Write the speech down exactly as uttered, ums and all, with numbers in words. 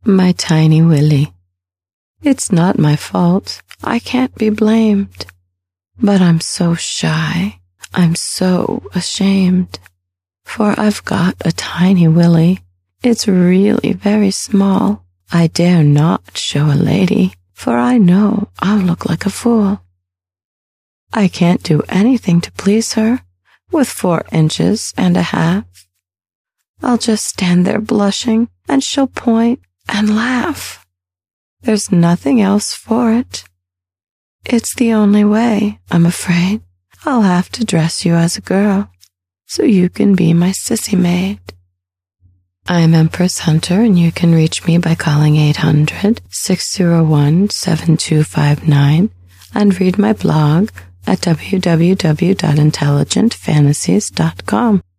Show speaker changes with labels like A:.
A: My tiny Willie. It's not my fault. I can't be blamed. But I'm so shy. I'm so ashamed. For I've got a tiny Willie. It's really very small. I dare not show a lady, for I know I'll look like a fool. I can't do anything to please her with four inches and a half. I'll just stand there blushing, and she'll point and laugh. There's nothing else for it. It's the only way, I'm afraid. I'll have to dress you as a girl, so you can be my sissy maid. I'm Empress Hunter, and you can reach me by calling eight hundred, six oh one, seven two five nine and read my blog at w w w dot intelligent fantasies dot com.